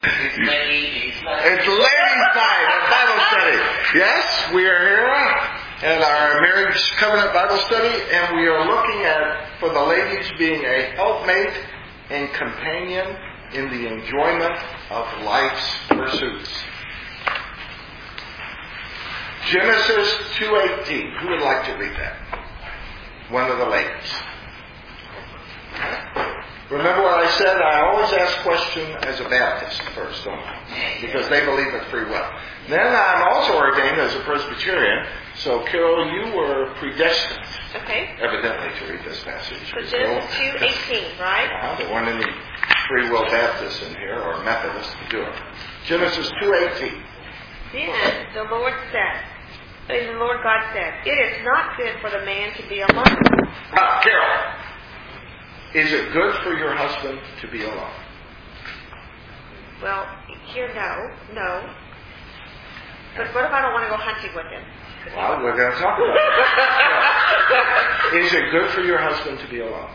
It's ladies' night at Bible study. Yes, we are here at our Marriage Covenant Bible study, and we are looking at, for the ladies, being a helpmate and companion in the enjoyment of life's pursuits. Genesis 2:18. Who would like to read that? One of the ladies. Remember what I said? I always ask question as a Baptist first, don't I? Because they believe in free will. Then I'm also ordained as a Presbyterian. So, Carol, you were predestined, evidently, to read this passage. So Genesis 2:18, right? There weren't any free will Baptists in here, or Methodists to do it. Genesis 2:18. Then the Lord God said, "It is not good for the man to be alone." Carol, is it good for your husband to be alone? Well, here, no. But what if I don't want to go hunting with him? Well, we're going to talk about it. Is it good for your husband to be alone?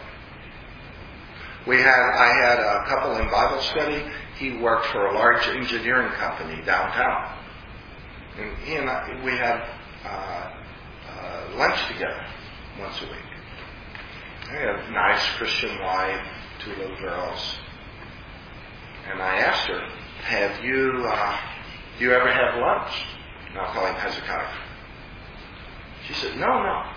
I had a couple in Bible study. He worked for a large engineering company downtown. And he and we had lunch together once a week. He had a nice Christian wife, 2 little girls. And I asked her, do you ever have lunch? And I'll call him Hezekiah. She said, no.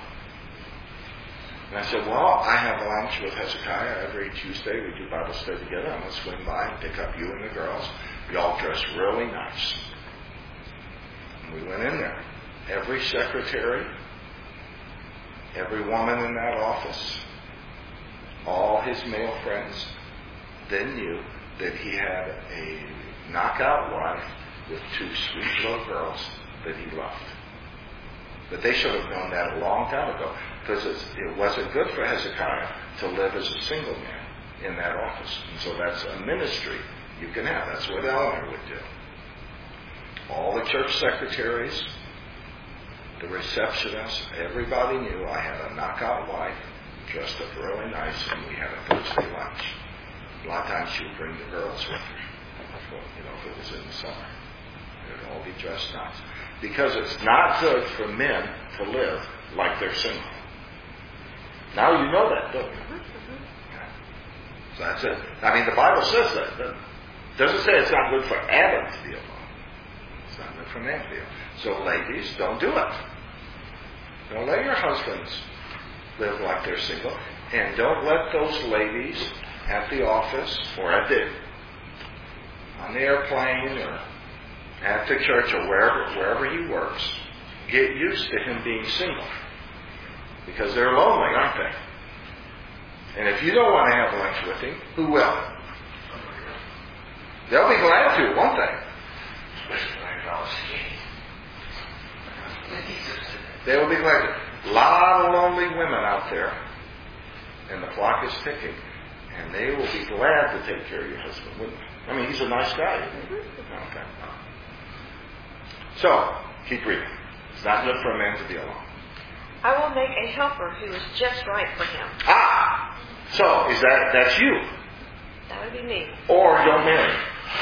And I said, well, I have lunch with Hezekiah every Tuesday. We do Bible study together. I'm going to swing by and pick up you and the girls. You all dress really nice. And we went in there. Every secretary, every woman in that office, all his male friends then knew that he had a knockout wife with 2 sweet little girls that he loved. But they should have known that a long time ago, because it wasn't good for Hezekiah to live as a single man in that office. And so that's a ministry you can have. That's what Eleanor would do. All the church secretaries, the receptionists, everybody knew I had a knockout wife, dressed up really nice, and we had a Thursday lunch. A lot of times she would bring the girls with her, if it was in the summer. They would all be dressed nice. Because it's not good for men to live like they're single. Now you know that, don't you? Yeah. So that's it. I mean, the Bible says that. It doesn't say it's not good for Adam to be alone. It's not good for man to be alone. So ladies, don't do it. Don't let your husbands live like they're single. And don't let those ladies at the office or on the airplane or at the church or wherever he works get used to him being single. Because they're lonely, aren't they? And if you don't want to have lunch with him, who will? They'll be glad to, won't they? They will be glad to. A lot of lonely women out there, and the clock is ticking, and they will be glad to take care of your husband, wouldn't they? I mean, he's a nice guy, isn't he? Okay. So, keep reading. It's not good for a man to be alone. I will make a helper who is just right for him. So, that's you? That would be me. Or don't marry.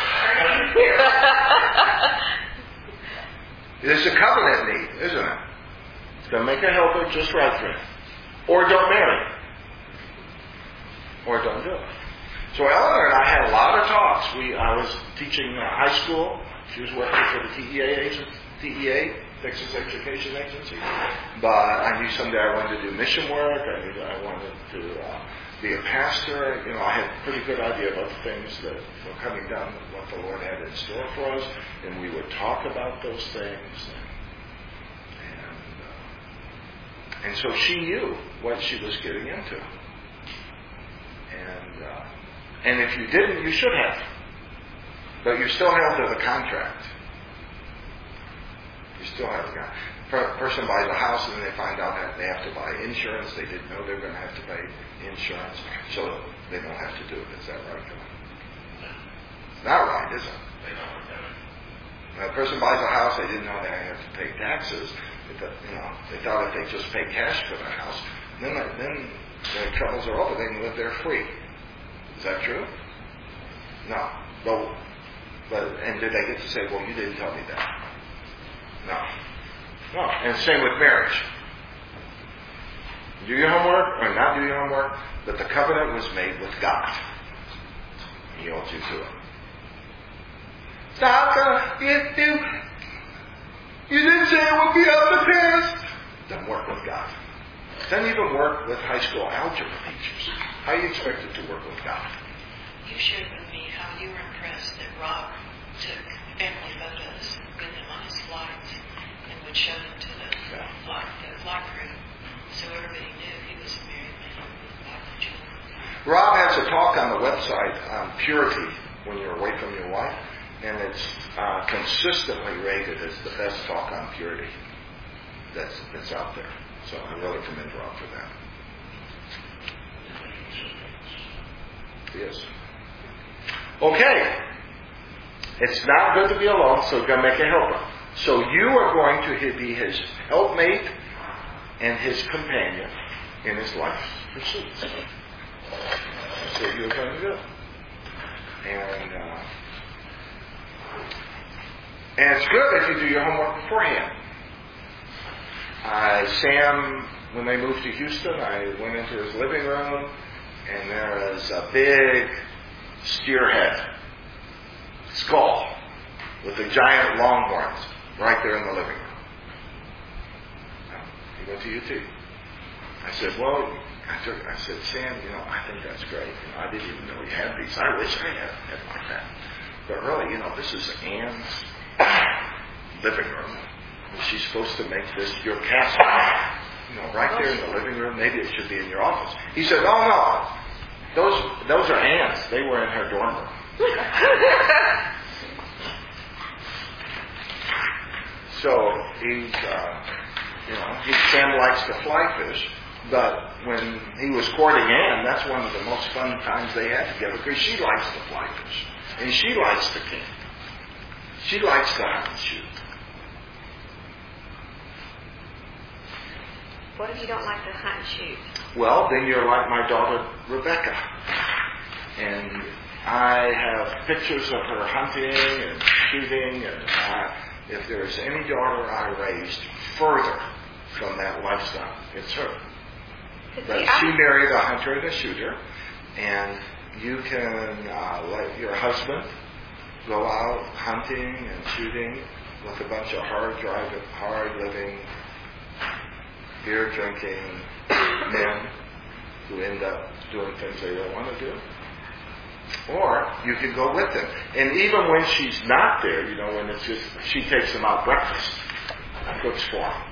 It's a covenant need, isn't it? It's going to make a helper just right for him. Or don't marry. Or don't do it. So Eleanor and I had a lot of talks. I was teaching high school. She was working for the TEA, Texas Education Agency. But I knew someday I wanted to do mission work. I wanted to be a pastor. I had a pretty good idea about the things that were coming down, what the Lord had in store for us. And we would talk about those things. And so she knew what she was getting into. And if you didn't, you should have. But you still held to the contract. You still have the contract. A person buys a house and then they find out that they have to buy insurance. They didn't know they were going to have to pay insurance. So they don't have to do it. Is that right, John? It's not right, is it? When a person buys a house, they didn't know they had to pay taxes. They thought if they just pay cash for the house, then their troubles are over. They can live there free. Is that true? No. And did they get to say, well, you didn't tell me that? No. No. And same with marriage. Do your homework or not do your homework, but the covenant was made with God. He holds you to it. Stop. You didn't say it would be up the test. Doesn't work with God. Doesn't even work with high school algebra teachers. How do you expect it to work with God? You shared with me how you were impressed that Rob took family photos with him on his flights and would show them to the flight crew, so everybody knew he was a married man with lots of children. Rob has a talk on the website on purity when you're away from your wife, and it's consistently rated as the best talk on purity that's out there. So I really commend Rob for that. Yes. Okay. It's not good to be alone, so God make a helper. So you are going to be his helpmate and his companion in his life's pursuits. That's what you're going to do. And it's good if you do your homework beforehand. Sam, when they moved to Houston, I went into his living room, and there was a big steerhead skull with the giant longhorns right there in the living room. He went to UT. I said, I said, Sam, I think that's great. I didn't even know he had these. I wish I had like that. But really, this is Anne's living room. She's supposed to make this your castle. Right there in the living room. Maybe it should be in your office. He said, oh, no. Those are Anne's. They were in her dorm room. So Sam likes to fly fish. But when he was courting Anne, that's one of the most fun times they had together because she likes to fly fish. And she likes to camp. She likes to hunt and shoot. What if you don't like to hunt and shoot? Well, then you're like my daughter, Rebecca. And I have pictures of her hunting and shooting. And if there's any daughter I raised further from that lifestyle, it's her. But she married a hunter and a shooter. And you can let your husband go out hunting and shooting with a bunch of hard-living, beer-drinking men who end up doing things they don't want to do. Or you can go with them. And even when she's not there, when it's just, she takes them out breakfast and cooks for them.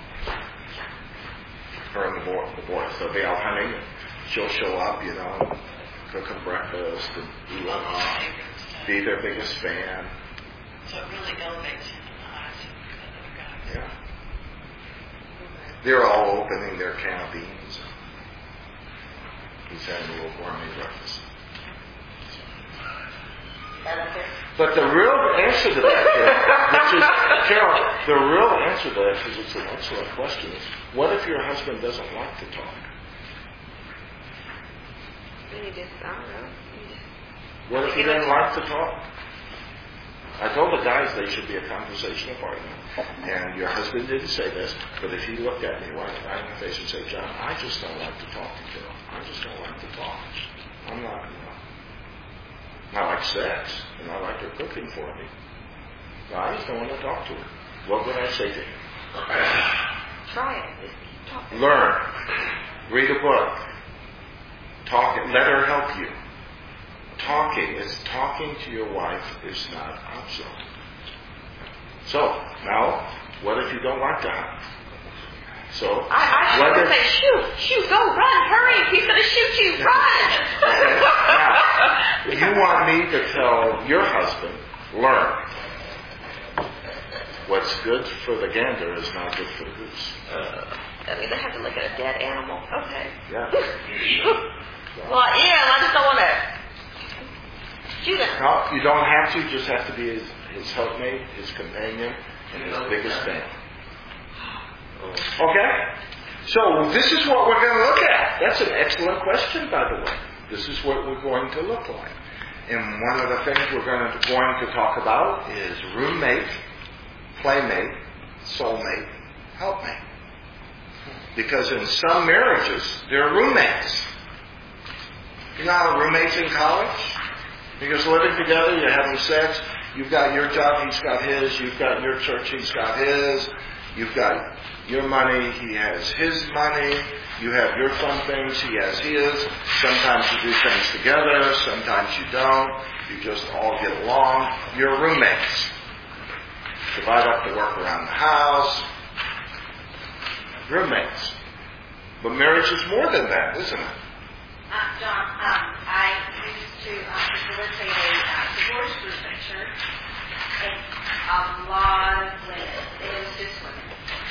Her and the boys. They'll be out hunting and she'll show up, cook them breakfast and be their biggest fan. So it really elevates him in the eyes of other guys. Yeah. They're all opening their can of beans. He's having a little gourmet breakfast. But the real answer to that, Carol, the real answer to that, because it's an excellent question, is what if your husband doesn't like to talk? What if he doesn't like to talk? I told the guys they should be a conversational partner. And your husband didn't say this, but if he looked at me right in the face and said, John, I just don't like to talk to Carol. I just don't like to talk. I'm not, I like sex, and I like her cooking for me. I just don't want to talk to her. What would I say to him? Try it. Learn. Read a book. Talk. Let her help you. Talking to your wife is not optional. So, now, what if you don't like to hunt? So, I should say, shoot, go, run, hurry, he's going to shoot you, run. Okay. Now, you want me to tell your husband, learn. What's good for the gander is not good for the goose. They have to look at a dead animal. Okay. Yeah. Well, I just don't want to shoot him. No, you don't have to. You just have to be his helpmate, his companion, and his biggest fan. Okay? So this is what we're going to look at. That's an excellent question, by the way. This is what we're going to look like. And one of the things we're going to talk about is roommate, playmate, soulmate, helpmate. Because in some marriages, there are roommates. You know how roommates in college? You're just living together, you're having sex, you've got your job, he's got his, you've got your church, he's got his, you've got your money, he has his money, you have your fun things, he has his. Sometimes you do things together, sometimes you don't. You just all get along. You're roommates. Divide up the work around the house. Roommates. But marriage is more than that, isn't it? John, I used to facilitate a divorce group at church, and a lot of women, it was just women,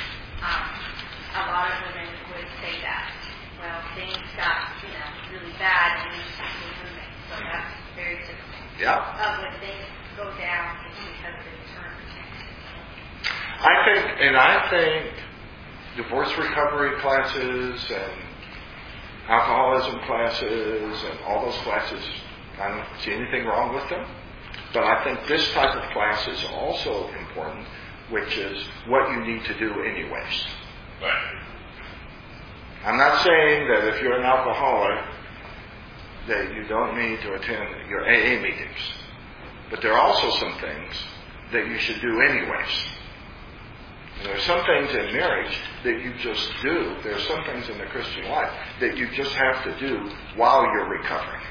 a lot of women would say that. Well, things got, really bad, and we used to be roommates, so that's very typical. Yeah. When things go down, it's because of the turn. I think divorce recovery classes and alcoholism classes and all those classes, I don't see anything wrong with them. But I think this type of class is also important, which is what you need to do anyways. Right. I'm not saying that if you're an alcoholic that you don't need to attend your AA meetings. But there are also some things that you should do anyways. And there are some things in marriage that you just do. There are some things in the Christian life that you just have to do while you're recovering.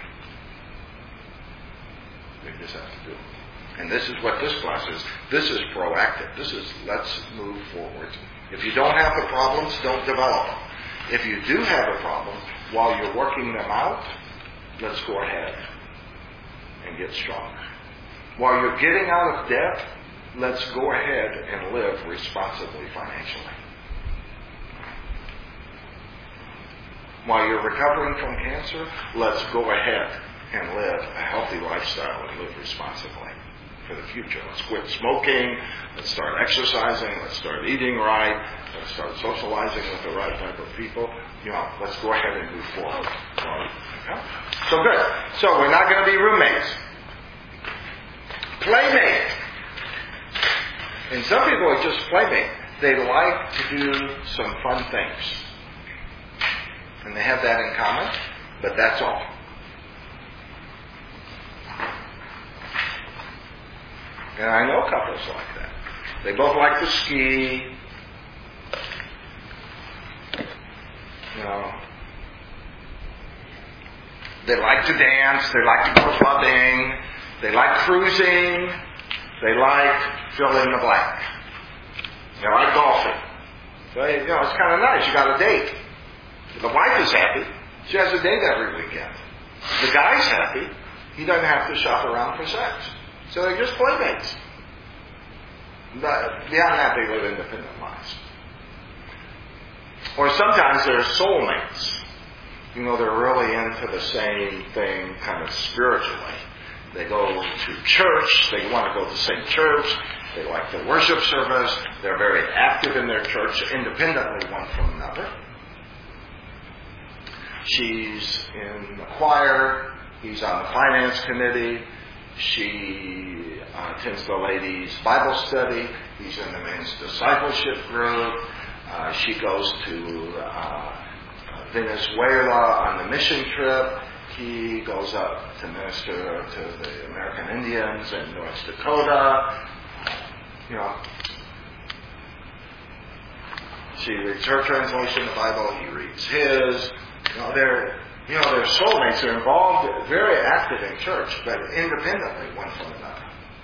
You just have to do. And this is what this class is. This is proactive. This is let's move forward. If you don't have the problems, don't develop them. If you do have a problem, while you're working them out, let's go ahead and get stronger. While you're getting out of debt, let's go ahead and live responsibly financially. While you're recovering from cancer, let's go ahead and live a healthy lifestyle and live responsibly for the future. Let's quit smoking. Let's start exercising. Let's start eating right. Let's start socializing with the right type of people. Let's go ahead and move forward. Okay? So good. So we're not going to be roommates. Playmate. And some people are just playmate. They like to do some fun things. And they have that in common, but that's all. And I know couples like that. They both like to ski. They like to dance. They like to go clubbing. They like cruising. They like fill in the blank. They like golfing. So, it's kind of nice. You got a date. The wife is happy. She has a date every weekend. The guy's happy. He doesn't have to shop around for sex. So they're just playmates. But beyond that, they live independent lives. Or sometimes they're soulmates. They're really into the same thing kind of spiritually. They go to church. They want to go to the same church. They like the worship service. They're very active in their church independently one from another. She's in the choir. He's on the finance committee. She attends the ladies' Bible study. He's in the men's discipleship group. She goes to Venezuela on the mission trip. He goes up to minister to the American Indians in North Dakota. She reads her translation of the Bible. He reads his. They're soulmates. They're involved, very active in church, but independently one from another.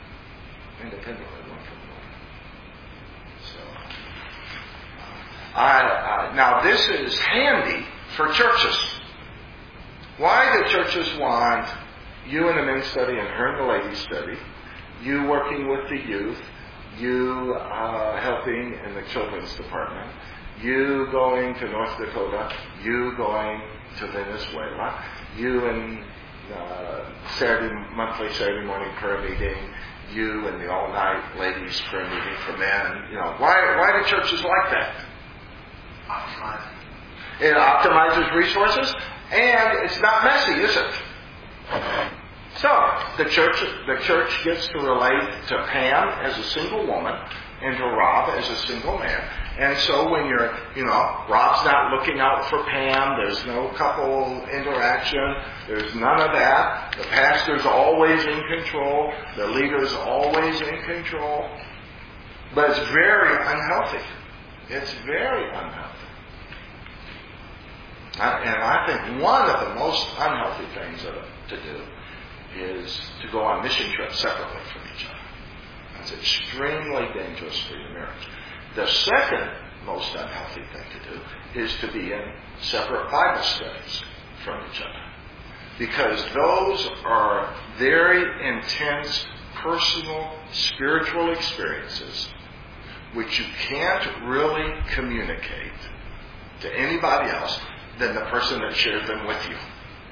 So, now this is handy for churches. Why do churches want you in the men's study and her in the ladies' study, you working with the youth, you helping in the children's department, you going to North Dakota, you going to Venezuela, you in monthly Saturday morning prayer meeting, you in the all-night ladies' prayer meeting for men. Why do churches like that? It optimizes resources, and it's not messy, is it? It's So the church gets to relate to Pam as a single woman and to Rob as a single man. And so when Rob's not looking out for Pam, there's no couple interaction, there's none of that. The pastor's always in control, the leader's always in control. But it's very unhealthy. It's very unhealthy. And I think one of the most unhealthy things to do is to go on mission trips separately from each other. That's extremely dangerous for your marriage. The second most unhealthy thing to do is to be in separate Bible studies from each other. Because those are very intense, personal, spiritual experiences which you can't really communicate to anybody else than the person that shared them with you.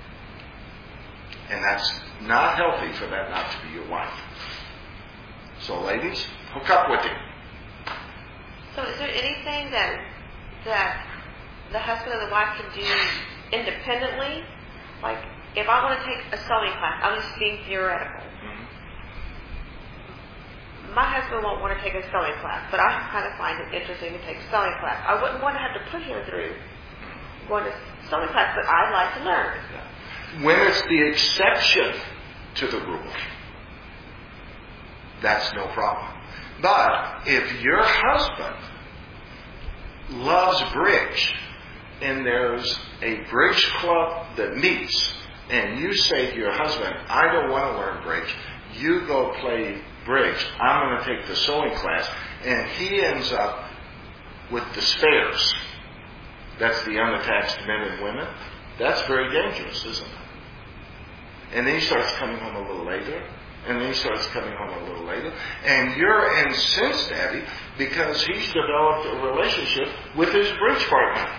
And that's not healthy for that not to be your wife. So ladies, hook up with him. So is there anything that the husband and the wife can do independently? Like, if I want to take a sewing class, I'm just being theoretical. Mm-hmm. My husband won't want to take a sewing class, but I kind of find it interesting to take a sewing class. I wouldn't want to have to put him through going to sewing class, but I'd like to learn. When it's the exception to the rule, that's no problem. But if your husband loves bridge and there's a bridge club that meets and you say to your husband, I don't want to learn bridge, you go play bridge, I'm going to take the sewing class, and he ends up with the spares. That's the unattached men and women. That's very dangerous, isn't it? And then he starts coming home a little later. And then he starts coming home a little later. And you're incensed at him because he's developed a relationship with his bridge partner.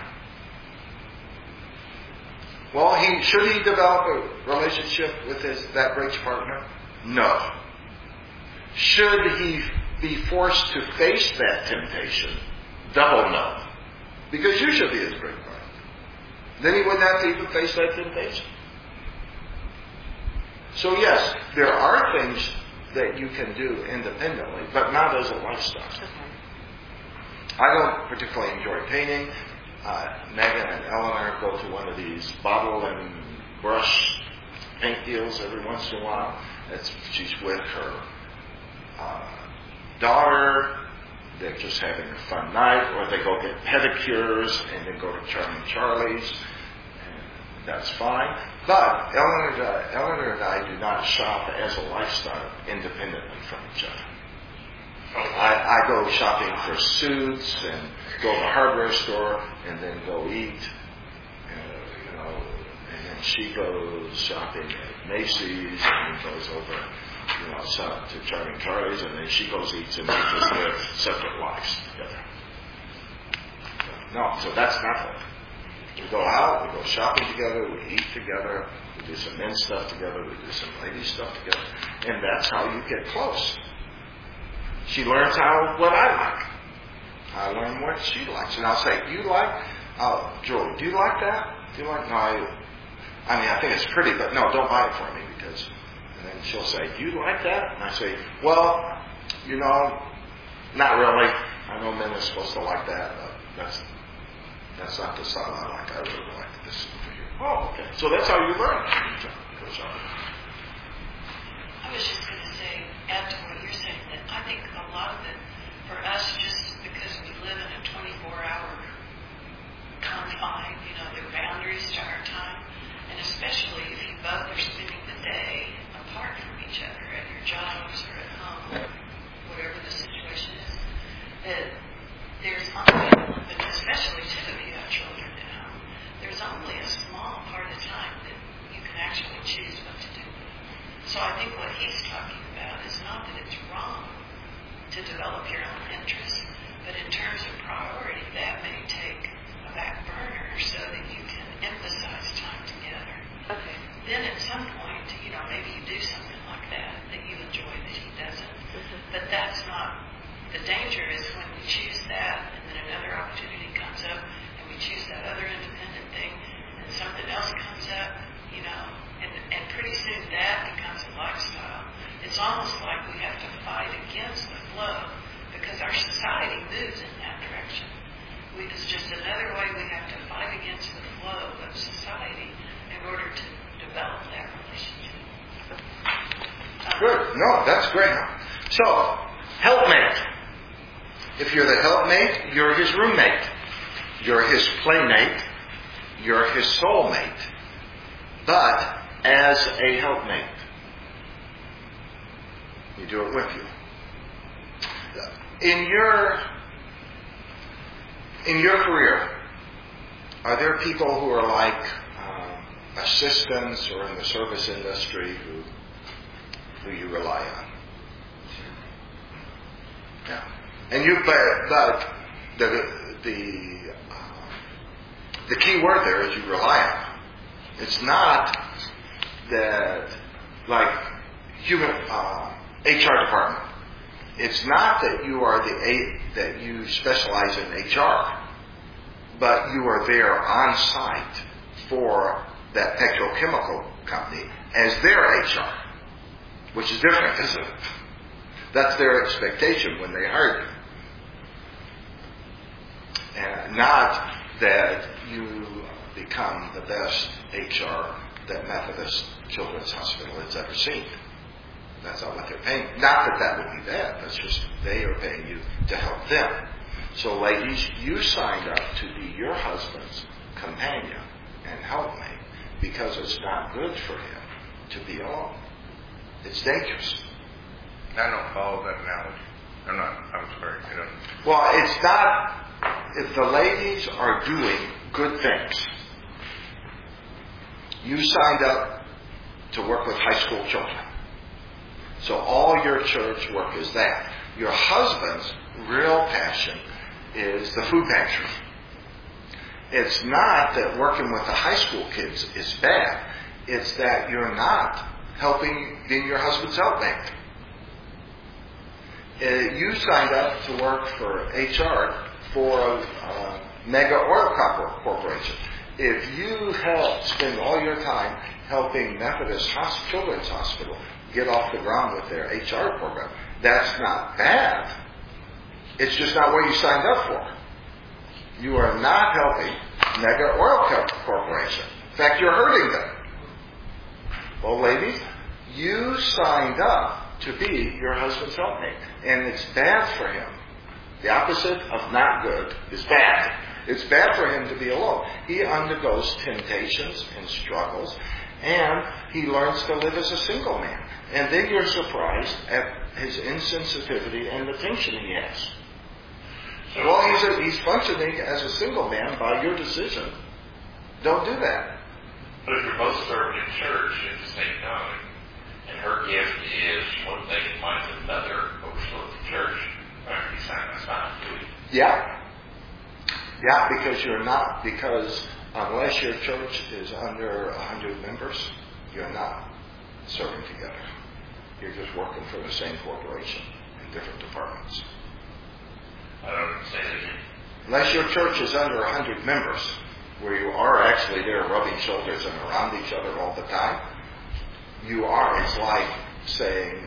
Well, should he develop a relationship with that bridge partner? No. Should he be forced to face that temptation? Double no. Because you should be his bridge partner. Then he would not even face that temptation. So yes, there are things that you can do independently, but not as a lifestyle. Okay. I don't particularly enjoy painting. Megan and Eleanor go to one of these bottle and brush paint deals every once in a while. She's with her daughter. They're just having a fun night, or they go get pedicures and then go to Charming Charlie's. That's fine. But Eleanor and I do not shop as a lifestyle independently from each other. I go shopping for suits and go to the hardware store and then go eat. And then she goes shopping at Macy's and then goes over, to Charming Charlie's, and then she goes eats, and we just live separate lives together. No, so that's not healthy. We go out, we go shopping together, we eat together, we do some men's stuff together, we do some ladies' stuff together, and that's how you get close. She learns what I like. I learn what she likes. And I'll say, Julie, do you like that? Do you like, no, I think it's pretty, but no, don't buy it for me because, and then she'll say, do you like that? And I say, well, not really. I know men are supposed to like that, but that's not the style I like. I really like this for you. Oh, okay. So that's how you learn. I was just going to say, add to what you're saying, that I think a lot of it, for us, just because we live in a 24-hour confine, the boundaries to our time, and especially if you both are spending the day apart from each other at your jobs or at home, whatever the situation is, that there's only, especially too if you have children at home, there's only a small part of time that you can actually choose what to do. So I think what he's talking about is not that it's wrong to develop your own interests, but in terms of priority, that may take a back burner so that you can emphasize time together. Okay. Then at some point, maybe you do something like that you enjoy that he doesn't. Mm-hmm. But that's not, the danger is when we choose that and then another opportunity comes up and we choose that other independent thing and something else comes up, And pretty soon that becomes a lifestyle. It's almost like we have to fight against the flow because our society moves in that direction. It's just another way we have to fight against the flow of society in order to develop that relationship. Good. No, that's great. So, helpmate. If you're the helpmate, you're his roommate. You're his playmate. You're his soulmate. But as a helpmate, you do it with you. In your career, are there people who are like assistants or in the service industry who you rely on? Yeah. And but the key word there is you rely on them. It's not that like human HR department. It's not that you are that you specialize in HR, but you are there on site for that petrochemical company as their HR, which is different, isn't it? That's their expectation when they hire you. And not that you become the best HR that Methodist Children's Hospital has ever seen. That's not what they're paying. Not that would be bad. That's just they are paying you to help them. So ladies, you signed up to be your husband's companion and helpmate because it's not good for him to be alone. It's dangerous. I don't follow that analogy. I'm sorry. Well, it's not. If the ladies are doing good things, you signed up to work with high school children. So all your church work is that. Your husband's real passion is the food pantry. It's not that working with the high school kids is bad. It's that you're not helping being your husband's helpmate. You signed up to work for HR for a mega oil corporation. If you spend all your time helping Methodist Children's Hospital get off the ground with their HR program, that's not bad. It's just not what you signed up for. You are not helping mega oil corporation. In fact, you're hurting them. Well, ladies, you signed up to be your husband's helpmate, and it's bad for him. The opposite of not good is bad. It's bad for him to be alone. He undergoes temptations and struggles, and he learns to live as a single man. And then you're surprised at his insensitivity and the tension he has. Well, he's functioning as a single man by your decision. Don't do that. But if you're both serving in church at the same time, and her gift is one thing and mine's another, but we're still at the church, right? He's not going to. Yeah. Yeah, because unless your church is under 100 members, you're not serving together. You're just working for the same corporation in different departments. I don't understand it. Unless your church is under 100 members, where you are actually there rubbing shoulders and around each other all the time, you are. It's like saying,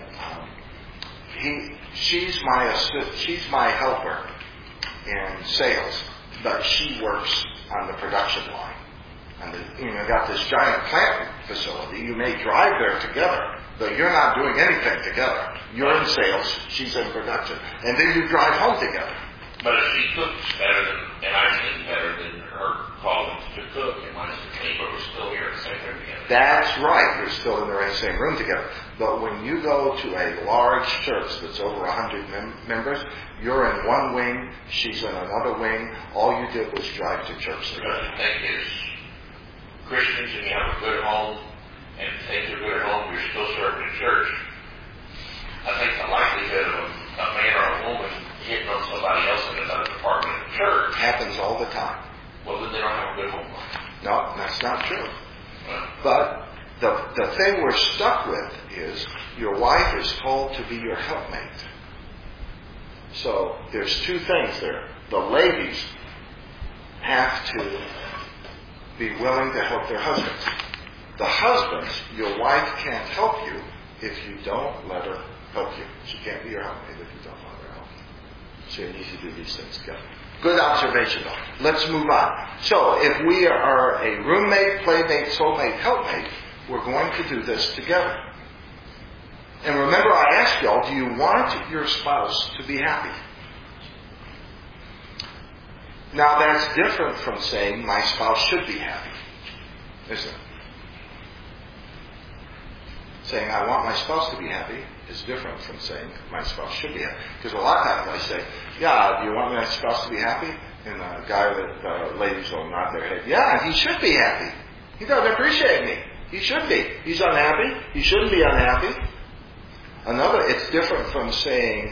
she's my helper in sales, but she works on the production line. And got this giant plant facility. You may drive there together, but you're not doing anything together. You're in sales, she's in production, and then you drive home together. But if she cooks better and I clean better than her calling to cook, and mine's to clean, but we're still here in the same room together. That's right. You're still in the same room together. But when you go to a large church that's over 100 members, you're in one wing, she's in another wing. All you did was drive to church together. But the thing is, Christians, and you have a good home, and things are good at home, you're still serving in church. I think the likelihood of a man or a woman hitting on somebody else in another department of the church happens all the time. Well, then they don't have a good home life. No, that's not true. But the thing we're stuck with is your wife is called to be your helpmate. So there's two things there. The ladies have to be willing to help their husbands. The husbands, your wife can't help you if you don't let her help you. She can't be your helpmate if you don't let her help you. So you need to do these things together. Good observation, though. Let's move on. So if we are a roommate, playmate, soulmate, helpmate, we're going to do this together. And remember, I asked y'all, do you want your spouse to be happy? Now, that's different from saying my spouse should be happy, isn't it? Saying I want my spouse to be happy is different from saying my spouse should be happy. Because a lot of times I say, yeah, do you want my spouse to be happy? And a guy that ladies will nod their head, yeah, he should be happy. He doesn't appreciate me. He should be. He's unhappy. He shouldn't be unhappy. It's different from saying,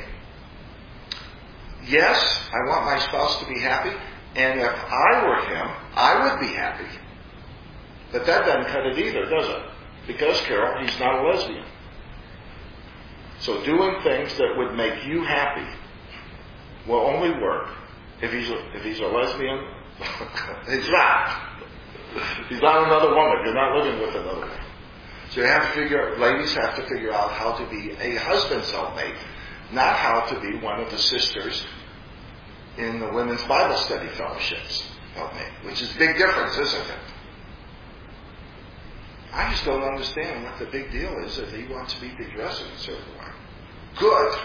yes, I want my spouse to be happy, and if I were him, I would be happy. But that doesn't cut it either, does it? Because, Carol, he's not a lesbian. So doing things that would make you happy will only work if he's a lesbian. He's not. He's not another woman. You're not living with another woman. So ladies have to figure out how to be a husband's helpmate, not how to be one of the sisters in the women's Bible study fellowships helpmate, which is a big difference, isn't it? I just don't understand what the big deal is if he wants to be dressed in a certain way. Good.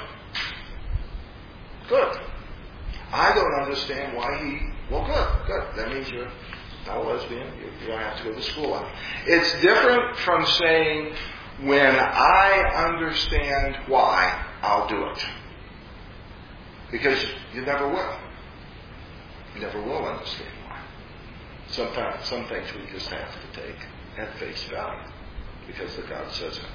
I don't understand why good. That means you're not a lesbian. You don't have to go to school. It's different from saying, when I understand why, I'll do it. Because you never will. You never will understand why. Sometimes, some things we just have to take at face value because the God says it.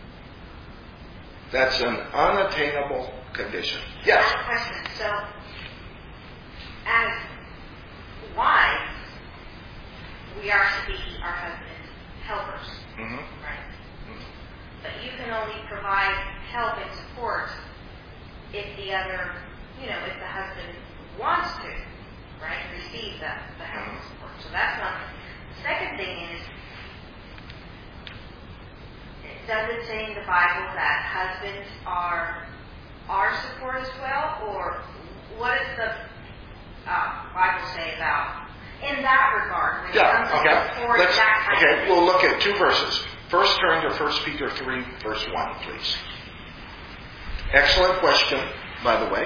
That's an unattainable condition. Yes? Last question. So, as wives, we are to be our husband's helpers, right? Mm-hmm. But you can only provide help and support if the other, if the husband wants to, right? Receive the help and support. So that's one thing. The second thing is, does it say in the Bible that husbands are our support as well? Or what does the Bible say about in that regard? When it comes to support, that kind of thing? We'll look at two verses. First, turn to 1 Peter 3, verse 1, please. Excellent question, by the way.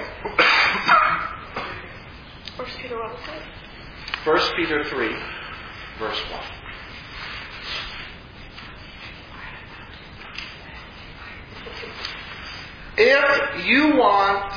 1 Peter 1, 1 Peter 3, verse 1. If you want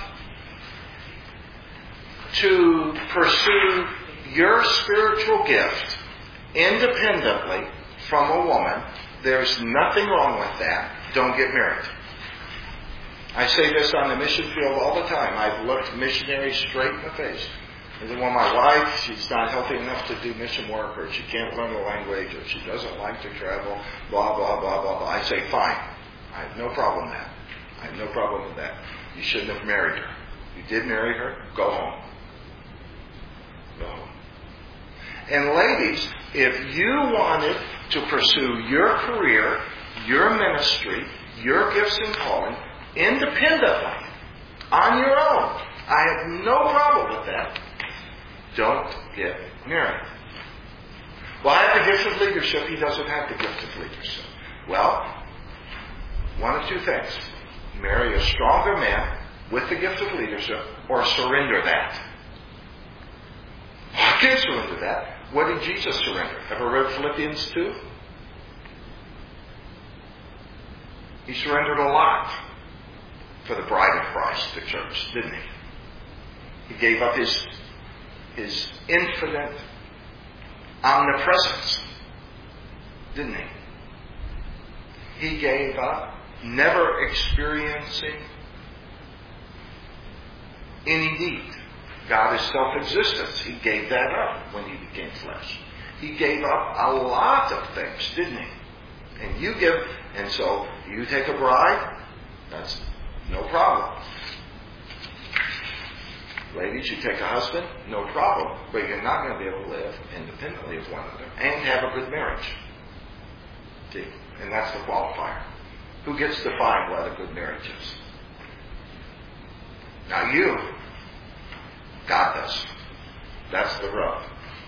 to pursue your spiritual gift independently from a woman, there's nothing wrong with that. Don't get married. I say this on the mission field all the time. I've looked missionaries straight in the face. And then when my wife, she's not healthy enough to do mission work, or she can't learn the language, or she doesn't like to travel, blah, blah, blah, blah, blah. I say, fine. I have no problem with that. I have no problem with that. You shouldn't have married her. You did marry her, go home. Go home. And ladies, if you wanted to pursue your career, your ministry, your gifts and calling independently, on your own, I have no problem with that. Don't get married. Well, I have the gift of leadership. He doesn't have the gift of leadership. Well, one of two things. Marry a stronger man with the gift of leadership, or surrender that. I can't surrender that. What did Jesus surrender? Ever read Philippians 2? He surrendered a lot for the bride of Christ, the church, didn't he? He gave up his infinite omnipresence, didn't he? He gave up never experiencing any need. God is self-existence. He gave that up when he became flesh. He gave up a lot of things, didn't he? And so you take a bride, that's no problem. Ladies, you take a husband, no problem. But you're not going to be able to live independently of one another and have a good marriage. See? And that's the qualifier. Who gets to find what a good marriage is? Now you. God does. That's the rub.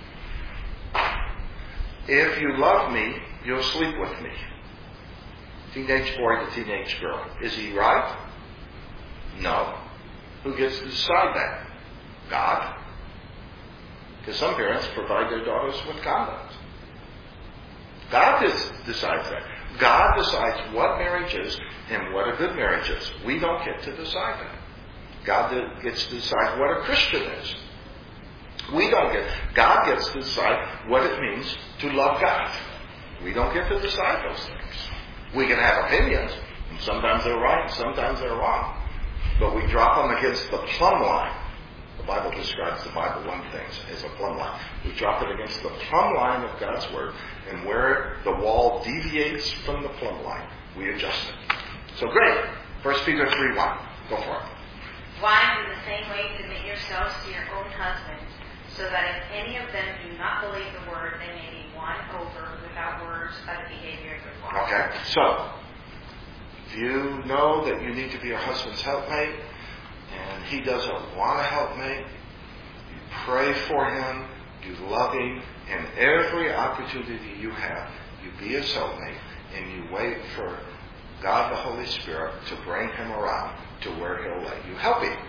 If you love me, you'll sleep with me. Teenage boy to teenage girl. Is he right? No. Who gets to decide that? God. Because some parents provide their daughters with condoms. God decides that. God decides what marriage is and what a good marriage is. We don't get to decide that. God gets to decide what a Christian is. We don't get. God gets to decide what it means to love God. We don't get to decide those things. We can have opinions, and sometimes they're right, and sometimes they're wrong. But we drop them against the plumb line. The Bible describes the Bible one thing as a plumb line. We drop it against the plumb line of God's Word, and where the wall deviates from the plumb line, we adjust it. So great. 1 Peter 3:1. Go for it. Wives, in the same way, submit yourselves to your own husbands, so that if any of them do not believe the word, they may be won over without words by the behavior of their wives. Okay, so if you know that you need to be your husband's helpmate, and he doesn't want a helpmate, you pray for him, you love him, and every opportunity you have, you be his helpmate, and you wait for God the Holy Spirit to bring him around to where he'll let you help him.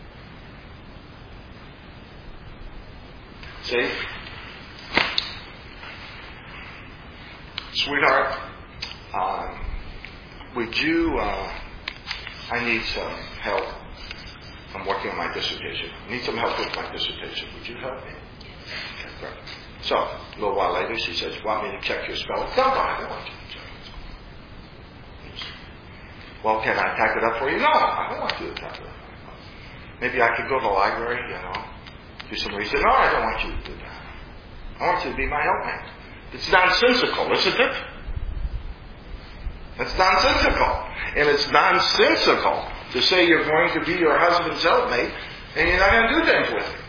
See? Sweetheart, would you, I need some help. I'm working on my dissertation. I need some help with my dissertation. Would you help me? Okay, great. So, a little while later, she says, want me to check your spelling? No, I don't want you to check it. Well, can I type it up for you? No, I don't want you to type it up. Maybe I could go to the library, do some research. No, I don't want you to do that. I want you to be my helpmate. It's nonsensical, isn't it? It's nonsensical. And it's nonsensical to say you're going to be your husband's helpmate and you're not going to do things with him.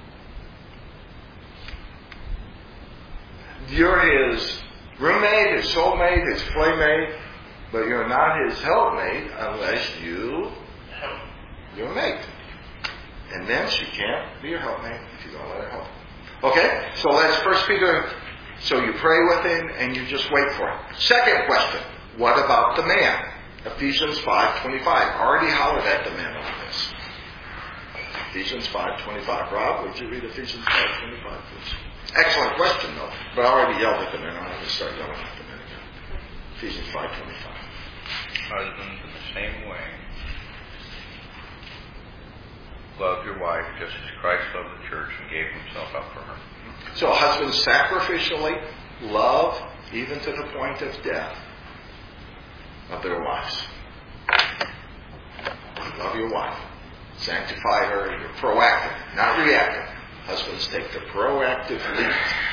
You're his roommate, his soulmate, his playmate, but you're not his helpmate unless you're a mate. And then she can't be your helpmate if you don't let her help. Okay? So that's 1 Peter. So you pray with him and you just wait for him. Second question. What about the man? Ephesians 5:25. Already hollered at the men on this. Ephesians 5:25. Rob, would you read Ephesians 5:25, please? Excellent question, though. But I already yelled at the men. I'm going to start yelling at the men again. Ephesians 5:25. Husbands, in the same way, love your wife just as Christ loved the church and gave himself up for her. So husbands sacrificially love, even to the point of death, of their wives. Love your wife. Sanctify her. You're proactive, not reactive. Husbands take the proactive lead.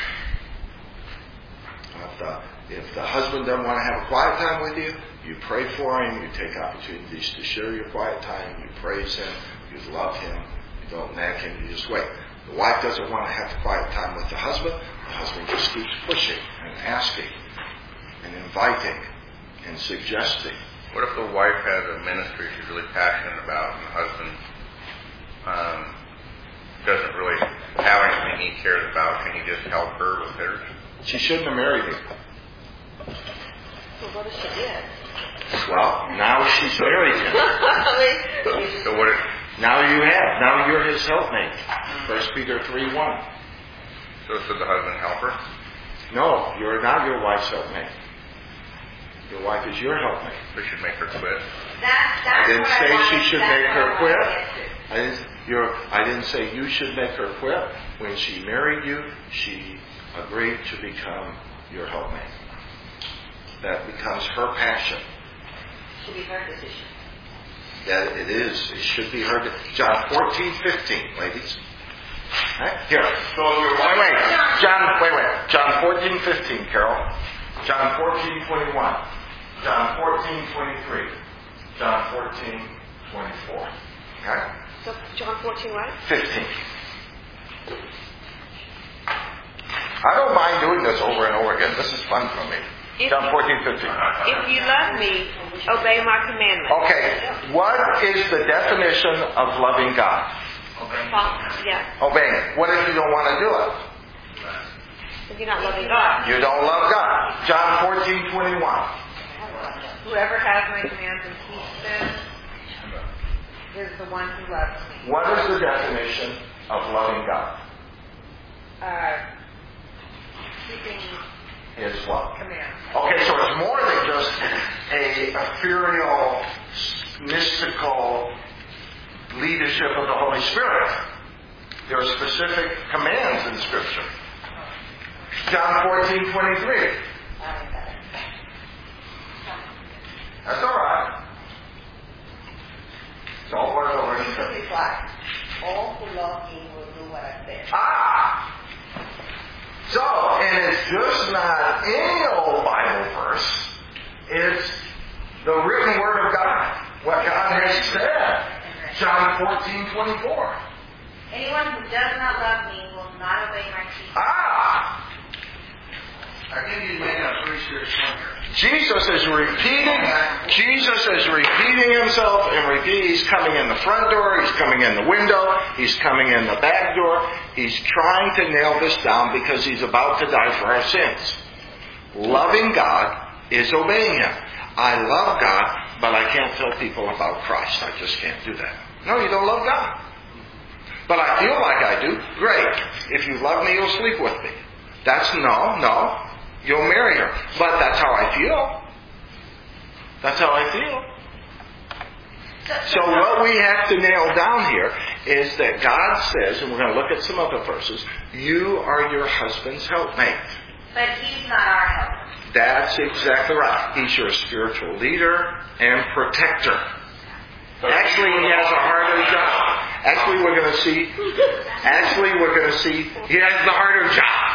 If the husband doesn't want to have a quiet time with you, you pray for him. You take opportunities to share your quiet time. You praise him. You love him. You don't nag him. You just wait. The wife doesn't want to have quiet time with the husband just keeps pushing and asking and inviting and suggesting. What if the wife has a ministry she's really passionate about and the husband doesn't really have anything he cares about? Can he just help her with hers? She shouldn't have married him. Well, what if she did? Well, now she's married him. So what if... Now you're his helpmate. 1 Peter 3:1. So should the husband help her? No, you're not your wife's helpmate. Your wife is your helpmate. We should make her quit. I didn't say she should make her quit. I didn't say you should make her quit. When she married you, she agreed to become your helpmate. That becomes her passion. Should be her decision. That it is. It should be her. John 14:15, ladies. Right? Here. So your wife. John 14:15, Carol. John 14:21. John 14:23. John 14:24. Okay? So John 14 what? 15. I don't mind doing this over and over again. This is fun for me. John 14:15. If you love me, obey my commandments. Okay, what is the definition of loving God? Yeah. Obeying. What if you don't want to do it? If you're not loving God. You don't love God. John 14:21. Whoever has my commands and keeps them is the one who loves me. What is the definition of loving God? Keeping His love. commands. Okay, so it's more than just a ethereal, mystical leadership of the Holy Spirit. There are specific commands in Scripture. John 14:23. That's all right. It's all part of the Lord's Spirit. All who love me will do what I say. So, and it's just not any old Bible verse. It's the written Word of God. What God has said. John 14:24. Anyone who does not love me will not obey my teaching. I think he's making a pretty serious point here. Jesus is repeating himself and repeating. He's coming in the front door. He's coming in the window. He's coming in the back door. He's trying to nail this down because he's about to die for our sins. Loving God is obeying Him. I love God, but I can't tell people about Christ. I just can't do that. No, you don't love God. But I feel like I do. Great. If you love me, you'll sleep with me. No. You'll marry her. But that's how I feel. That's how I feel. So what we have to nail down here is that God says, and we're going to look at some other verses, you are your husband's helpmate. But He's not our helper. That's exactly right. He's your spiritual leader and protector. Actually, he has a harder job. Actually, we're going to see he has the harder job.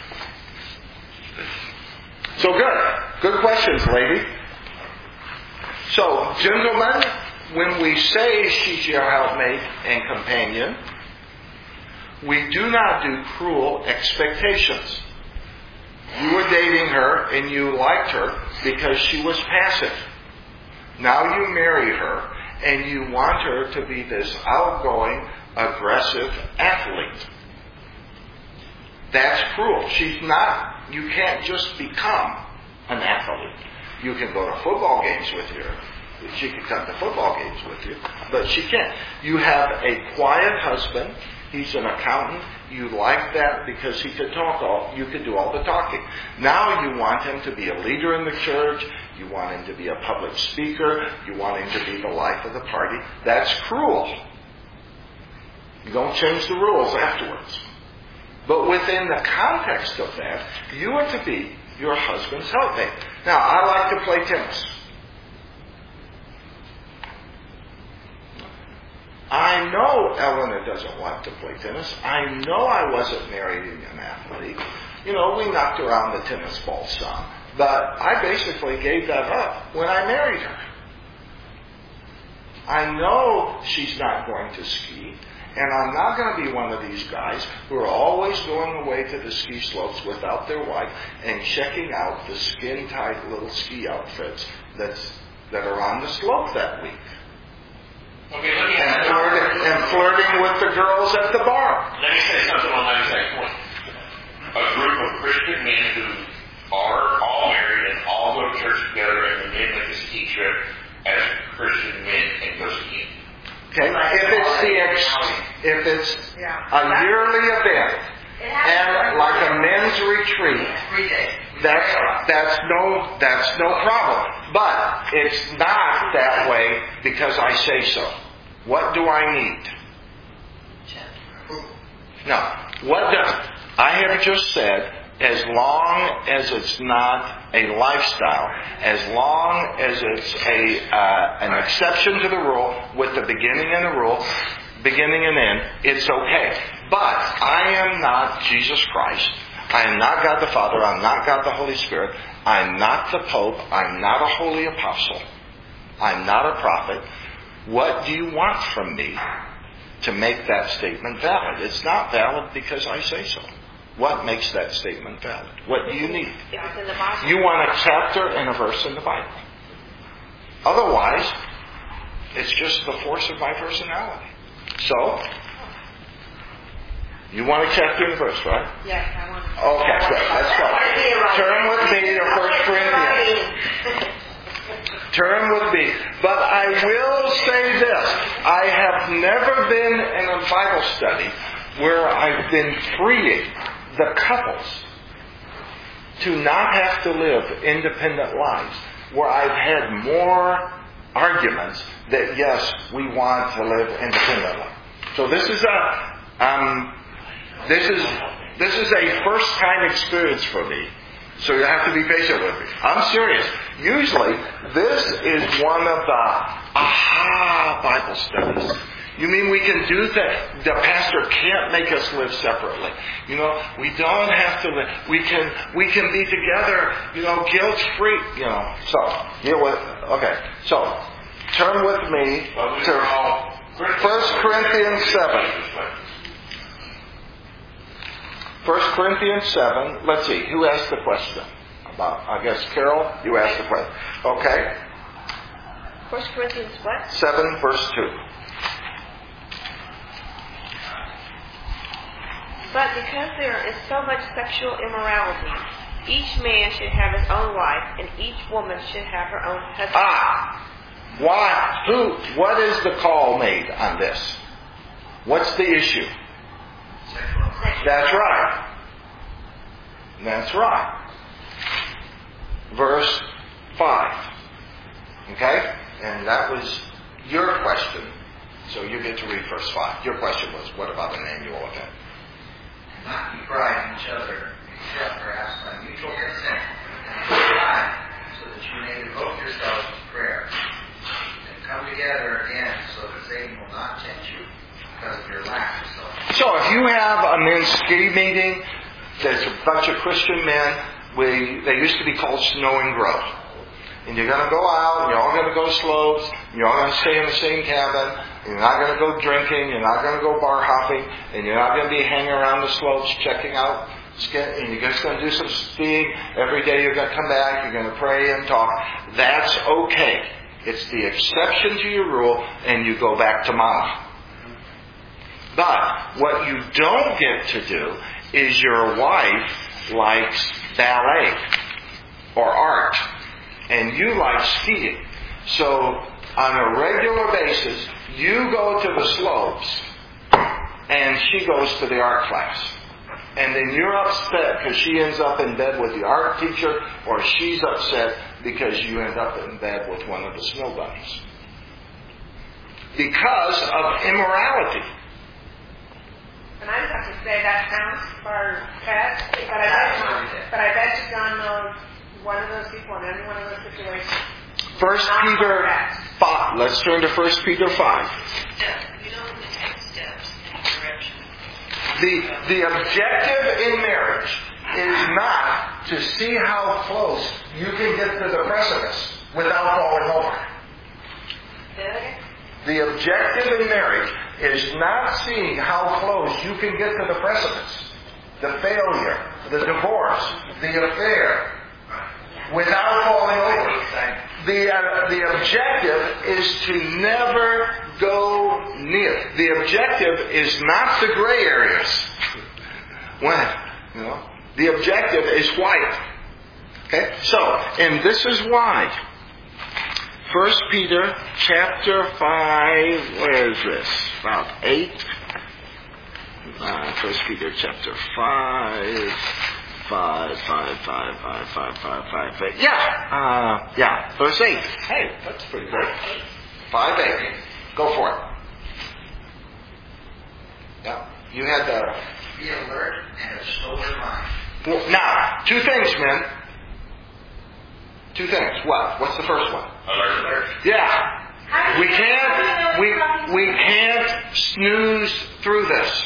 So good questions, lady. So, gentlemen, when we say she's your helpmate and companion, we do not do cruel expectations. You were dating her and you liked her because she was passive. Now you marry her and you want her to be this outgoing, aggressive athlete. That's cruel. She's not. You can't just become an athlete. You can go to football games with her. She can come to football games with you, but she can't. You have a quiet husband. He's an accountant. You like that because he could talk you could do all the talking. Now you want him to be a leader in the church. You want him to be a public speaker. You want him to be the life of the party. That's cruel. You don't change the rules afterwards. But within the context of that, you are to be your husband's helpmate. Now, I like to play tennis. I know Eleanor doesn't want to play tennis. I know I wasn't marrying an athlete. We knocked around the tennis ball some. But I basically gave that up when I married her. I know she's not going to ski. And I'm not going to be one of these guys who are always going away to the ski slopes without their wife and checking out the skin-tight little ski outfits that are on the slope that week. Okay, and flirting with the girls at the bar. Let me say something on that exact point. A group of Christian men who are all married and all go to church together and the men make a ski trip as Christian men and go skiing. Okay, if it's a yearly event and like a men's retreat, that's no problem. But it's not that way because I say so. What do I need? No. I have just said, as long as it's not a lifestyle, as long as it's an exception to the rule with the beginning and end, it's okay. But I am not Jesus Christ. I am not God the Father. I'm not God the Holy Spirit. I'm not the Pope. I'm not a holy apostle. I'm not a prophet. What do you want from me to make that statement valid? It's not valid because I say so. What makes that statement valid? What do you need? If it's in the Bible. You want a chapter and a verse in the Bible. Otherwise, it's just the force of my personality. So, you want a chapter and a verse, right? Yes, I want to. Okay, good. Let's go. Turn with me to 1 Corinthians. Turn with me. But I will say this. I have never been in a Bible study where I've been freeing the couples to not have to live independent lives, where I've had more arguments that yes, we want to live independently. So this is a first time experience for me. So you have to be patient with me. I'm serious. Usually, this is one of the aha Bible studies. You mean we can do that? The pastor can't make us live separately. We don't have to live. We can be together, guilt free, So, okay. So, turn with me to 1 Corinthians 7. 1 Corinthians 7. Let's see. Who asked the question? I guess Carol, you asked the question. Okay. 1 Corinthians what? 7 verse 2. But because there is so much sexual immorality, each man should have his own wife, and each woman should have her own husband. Why? What is the call made on this? What's the issue? That's right. That's right. Verse 5. Okay? And that was your question. So you get to read verse 5. Your question was, what about an annual event? Not depriving each other, except perhaps by mutual consent, and God, so that you may devote yourselves to prayer, and come together again, so that Satan will not tempt you because of your lack of self. So if you have a men's ski meeting, there's a bunch of Christian men. They used to be called Snow and Grove. And you're going to go out, and you're all going to go slopes, and you're all going to stay in the same cabin, and you're not going to go drinking, you're not going to go bar hopping, and you're not going to be hanging around the slopes checking out, and you're just going to do some skiing. Every day you're going to come back, you're going to pray and talk. That's okay. It's the exception to your rule, and you go back to mama. But what you don't get to do is your wife likes ballet or art, and you like skiing. So on a regular basis, you go to the slopes, and she goes to the art class. And then you're upset because she ends up in bed with the art teacher, or she's upset because you end up in bed with one of the snow bunnies. Because of immorality. And I just have to say that sounds far-fetched, but I bet you John knows one of those people in any one of those situations. 1 Peter 5. Let's turn to 1 Peter 5. You don't only take steps in the direction. The objective in marriage is not to see how close you can get to the precipice without falling over. The objective in marriage is not seeing how close you can get to the precipice, the failure, the divorce, the affair, without falling over. The objective is to never go near. The objective is not the gray areas. The objective is white. Okay? So, and this is why. 1 Peter chapter 5, where is this? About 8. 1 Peter chapter 5. 5. Yeah, verse 8. Hey, that's pretty good. 5:8. Go for it. Yeah, you had the... Be alert and of sober mind. Well, now, 2 things, men. 2 things. What? What's the first one? Alert. Yeah. We can't snooze through this.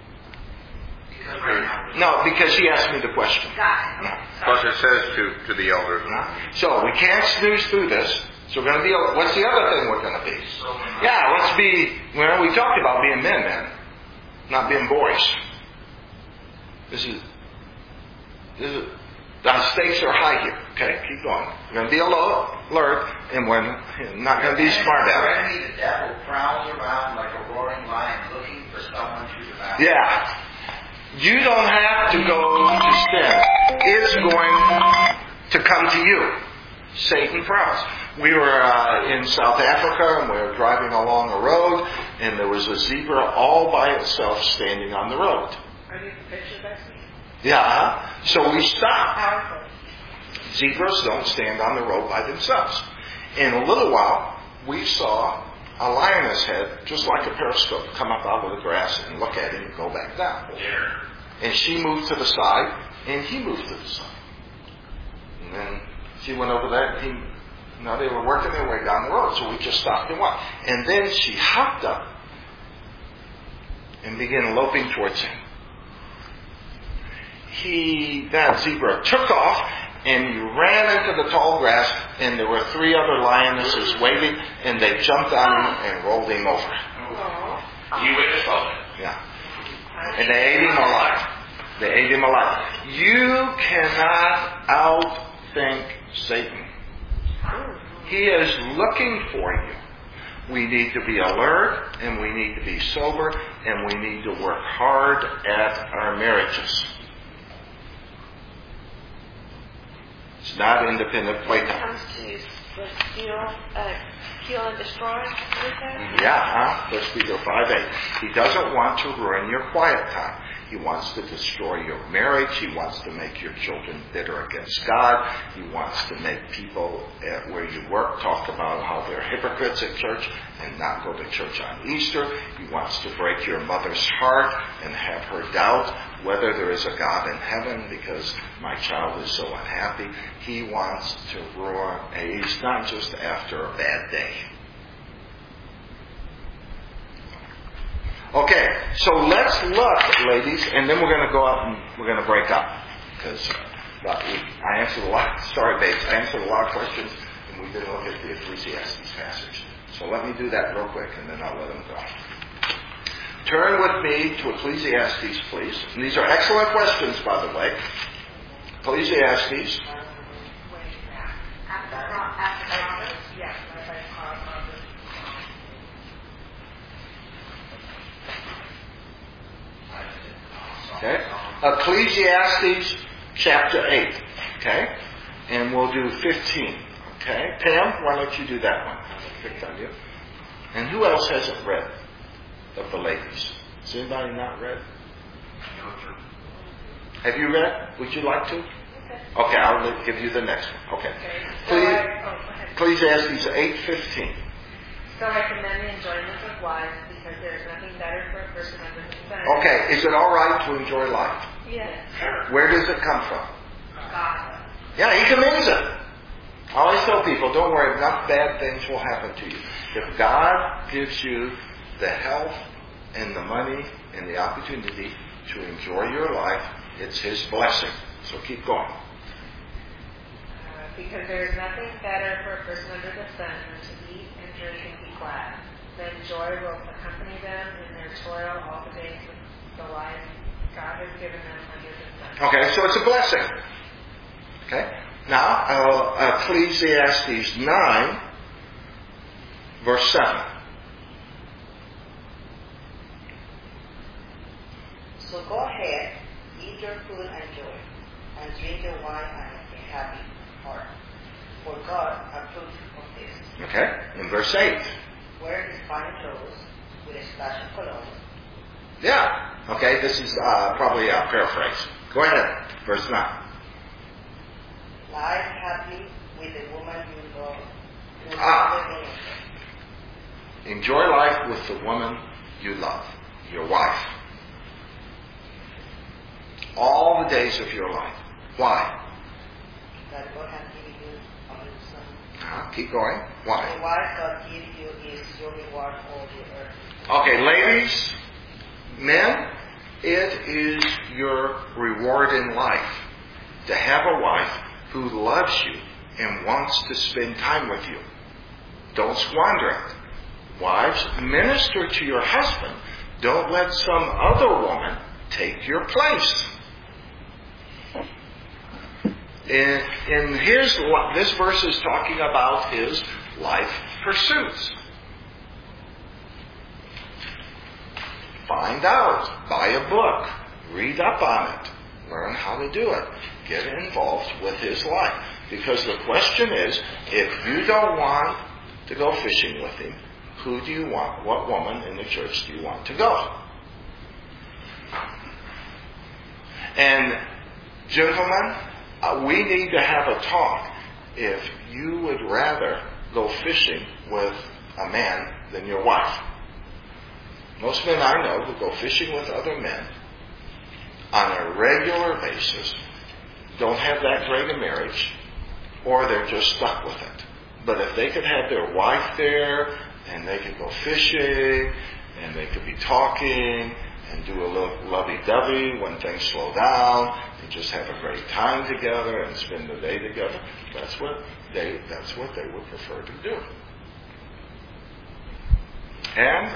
No, because he asked me the question. Got it. Plus it says to the elders. So we can't snooze through this. So we're going to be. What's the other thing we're going to be? Yeah, let's be. We talked about being men, not being boys. the stakes are high here. Okay, keep going. We're going to be alert, and we're not going to be smart Our aleck. enemy, the devil, prowls around like a roaring lion looking for someone to devour. Yeah. You don't have to go to sin. It's going to come to you. Satan prowls. We were in South Africa, and we were driving along a road, and there was a zebra all by itself standing on the road. Are these pictures I see? Yeah. So we stopped. Powerful. Zebras don't stand on the road by themselves. In a little while, we saw a lioness head, just like a periscope, come up out of the grass and look at him and go back down. And she moved to the side, and he moved to the side. And then she went over there, and they were working their way down the road, so we just stopped and watched. And then she hopped up and began loping towards him. That zebra took off, and he ran into the tall grass, and there were 3 other lionesses waiting, and they jumped on him and rolled him over. You witnessed all that. Yeah. And they ate him alive. You cannot outthink Satan. He is looking for you. We need to be alert, and we need to be sober, and we need to work hard at our marriages. It's not independent playtime. Comes to steal, kill, and destroy. Yeah, 1 Peter 5:8. He doesn't want to ruin your quiet time. He wants to destroy your marriage. He wants to make your children bitter against God. He wants to make people at where you work talk about how they're hypocrites at church and not go to church on Easter. He wants to break your mother's heart and have her doubt whether there is a God in heaven because my child is so unhappy. He wants to ruin. He's not just after a bad day. Okay, so let's look, ladies, and then we're going to go out and we're going to break up. Because I answered a lot, sorry babes, I answered a lot of questions, and we didn't look at the Ecclesiastes passage. So let me do that real quick, and then I'll let them go. Turn with me to Ecclesiastes, please. And these are excellent questions, by the way. Ecclesiastes. Okay. Ecclesiastes chapter 8. Okay. And we'll do 15. Okay. Pam, why don't you do that one? Picked on you. And who else hasn't read of the ladies? Has anybody not read? Have you read? Would you like to? Okay, I'll give you the next one. Okay. Ecclesiastes 8:15. So I commend the enjoyment of life because there is nothing better for a person under the sun. Okay, is it all right to enjoy life? Yes. Where does it come from? God. Yeah, he commends it. I always tell people, don't worry, enough bad things will happen to you. If God gives you the health and the money and the opportunity to enjoy your life, it's His blessing. So keep going. Because there is nothing better for a person under the sun than to eat and drink and be glad. Then joy will accompany them in their toil all the days of the life God has given them under the sun. Okay, so it's a blessing. Okay? Now, Ecclesiastes 9, verse 7. So go ahead, eat your food and joy, and drink your wine and be happy heart. For God approves of this. Okay, in verse 8. Wear his fine clothes with a splash of cologne. Yeah. Okay, this is probably a paraphrase. Go ahead. Verse 9. Lie happy with the woman you love. Enjoy life with the woman you love, your wife. All the days of your life. Why? That God has given you under the sun. Keep going. Why? The wife God gives you is your reward for the earth. Okay, ladies, men, it is your reward in life to have a wife who loves you and wants to spend time with you. Don't squander it. Wives, minister to your husband. Don't let some other woman take your place. In this verse is talking about his life pursuits. Find out, buy a book, read up on it, learn how to do it, get involved with his life. Because the question is, if you don't want to go fishing with him, who do you want? What woman in the church do you want to go? And gentlemen, we need to have a talk. If you would rather go fishing with a man than your wife. Most men I know who go fishing with other men on a regular basis don't have that great a marriage, or they're just stuck with it. But if they could have their wife there, and they could go fishing, and they could be talking, and do a little lovey-dovey when things slow down, and just have a great time together and spend the day together, that's what they would prefer to do. And,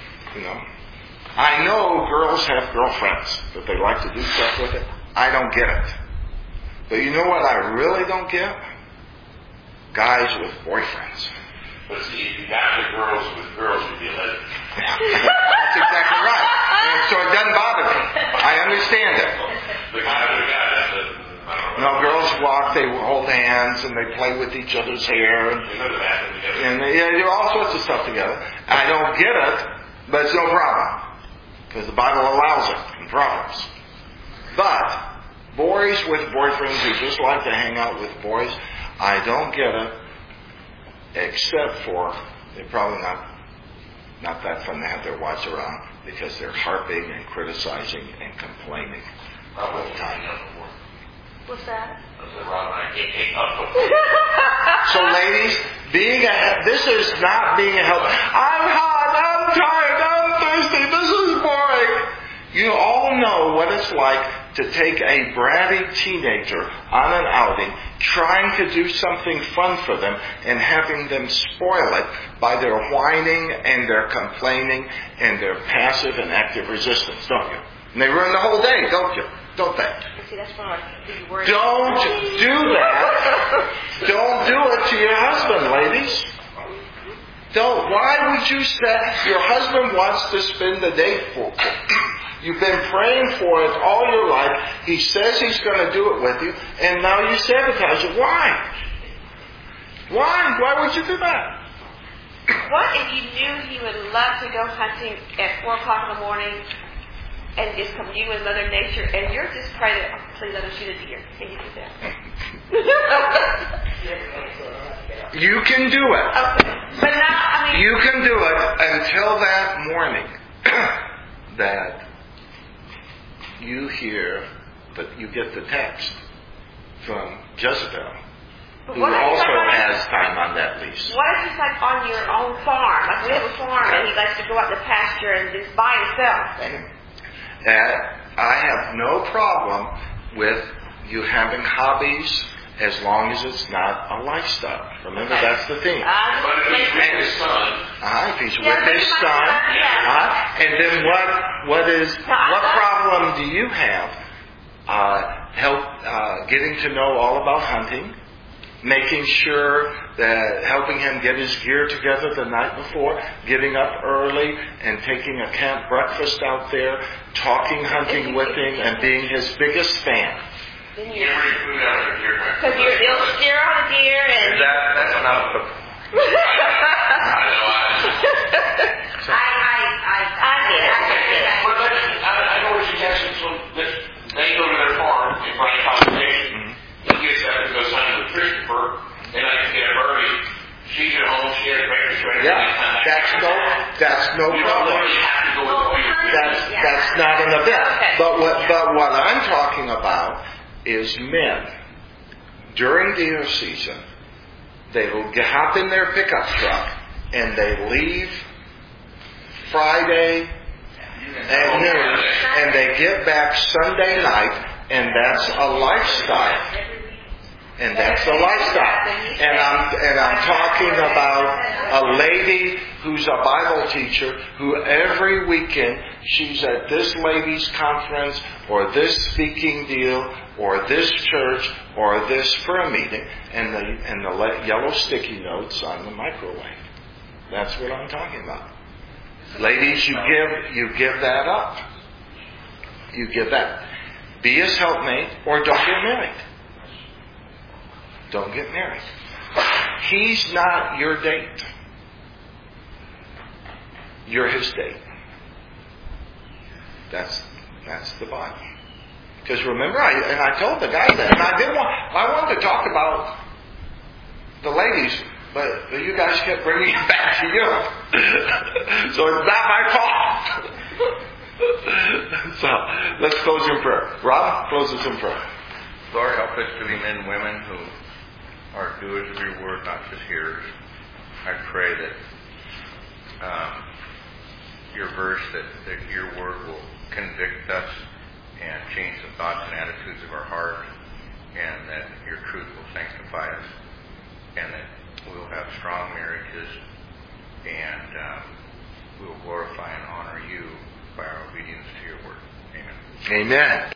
I know girls have girlfriends that they like to do stuff with it. I don't get it. But you know what I really don't get? Guys with boyfriends. But see, if you got the girls with girls, you'd be a lesbian. That's exactly right. And so it doesn't bother me. I understand it. The guy with the guy, that's no, girls walk, they hold hands, and they play with each other's hair. And they do all sorts of stuff together. I don't get it, but it's no problem. Because the Bible allows it in Proverbs. But boys with boyfriends who just like to hang out with boys, I don't get it. Except for they're probably not that fun to have their wives around because they're harping and criticizing and complaining all the time. What's that? So ladies, this is not being a help. I'm hot, I'm tired, I'm thirsty, this is boring. You all know what it's like to take a bratty teenager on an outing, trying to do something fun for them, and having them spoil it by their whining and their complaining and their passive and active resistance, don't you? And they ruin the whole day, don't you? Don't they? See, that's why I worry. Don't do that. Don't do it to your husband, ladies. Don't. Why would you say your husband wants to spend the day for you? You've been praying for it all your life. He says he's going to do it with you, and now you sabotage it. Why? Why would you do that? What if you knew he would love to go hunting at 4 o'clock in the morning and just commune with Mother Nature, and you're just praying that, oh, please let him shoot a deer? Can you do that? You can do it. Okay. But now, you can do it until that morning that you hear that you get the text from Jezebel, who also has time on that lease. What if it's like on your own farm? Like we have a farm and he likes to go out in the pasture and just by himself. I have no problem with you having hobbies as long as it's not a lifestyle. Remember, that's the theme. But if he's with his son. If he's with his son. And then what problem do you have getting to know all about hunting, making sure that helping him get his gear together the night before, getting up early and taking a camp breakfast out there, talking hunting with him and being his biggest fan. Because you'll steer on a deer and... That's enough. I know what she's asking. So they go to their farm and find a conversation. He gets up and goes hunting with Christopher. They like to get up early. She's at home. She has breakfast ready. Yeah, that's no problem. That's not an event. But what I'm talking about is men during deer season. They will hop in their pickup truck and they leave Friday at noon and they get back Sunday night, and that's a lifestyle. And that's the lifestyle. And I'm talking about a lady who's a Bible teacher who every weekend she's at this ladies' conference or this speaking deal or this church or this prayer meeting, and the yellow sticky notes on the microwave. That's what I'm talking about. Ladies, you give that up. You give that. Be his helpmate or don't get married. Don't get married. He's not your date. You're his date. That's the Bible. Because remember, I told the guys that, and I wanted to talk about the ladies, but you guys kept bringing it back to you. So it's not my fault. So let's close in prayer. Rob, close us in prayer. Lord, help us to be men and women who are doers of your word, not just hearers. I pray that your verse, that your word will convict us and change the thoughts and attitudes of our heart, and that your truth will sanctify us, and that we will have strong marriages, and we will glorify and honor you by our obedience to your word. Amen. Amen.